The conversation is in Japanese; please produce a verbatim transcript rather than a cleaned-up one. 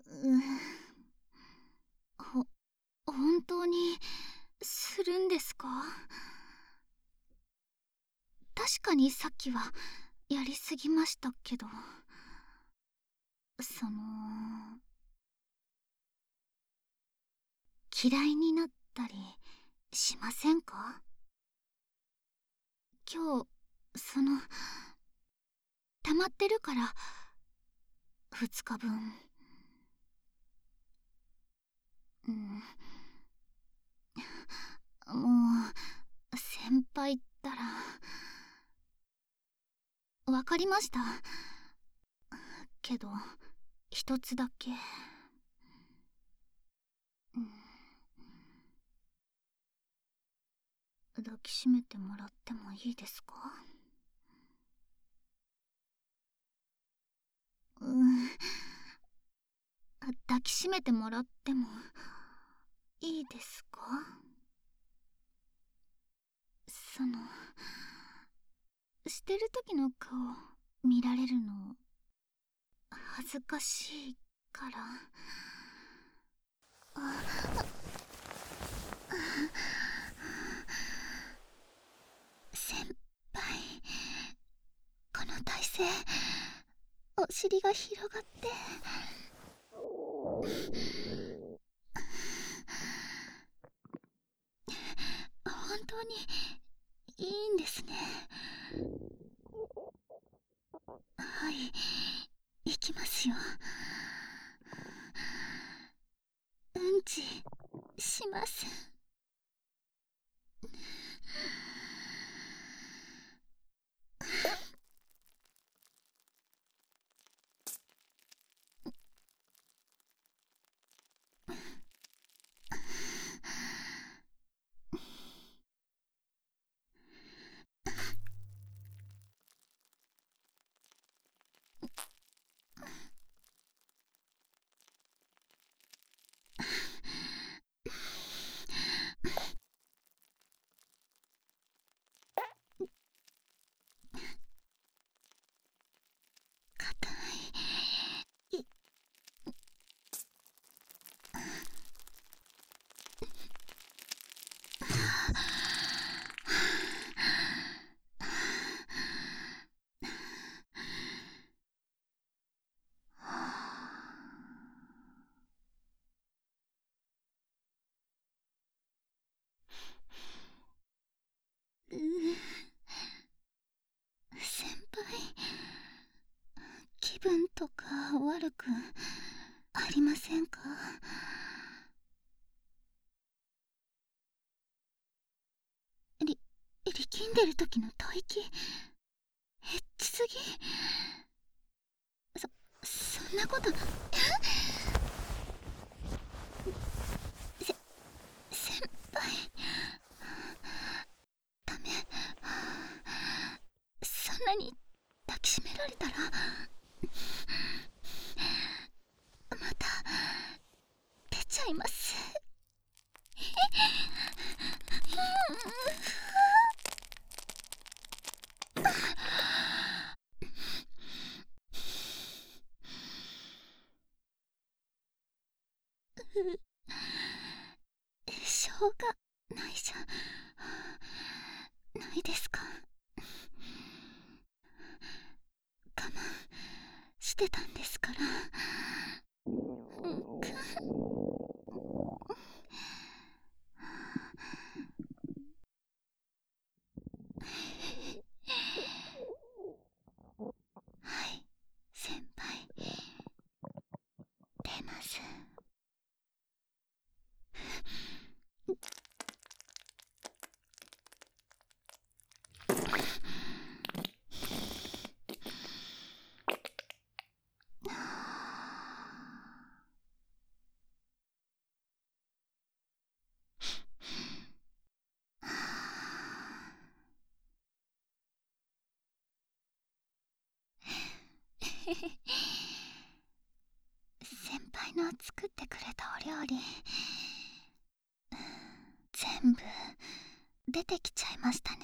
うん。ほ本当にするんですか？確かにさっきはやりすぎましたけど、その嫌いになったりしませんか？今日その溜まってるからふつかぶん。うん、もう先輩ったら。わかりました。けど一つだけ、うん、抱きしめてもらってもいいですか？うん、抱きしめてもらってもいいですか？そのしてる時の顔見られるの恥ずかしいから。あ先輩、この体勢、お尻が広がって本当にいいんですね。はい、行きますよ。うんちします。硬い。いう先輩、気分とか悪くありませんか？り力んでる時の吐息エッチすぎ。そそんなことせ先輩、ダメ。そんなに抱きしめられたらまた出ちゃいます。しょうがないじゃないですか。我慢してたんですから。うんくはい、先輩、出ます。先輩の作ってくれたお料理全部出てきちゃいましたね。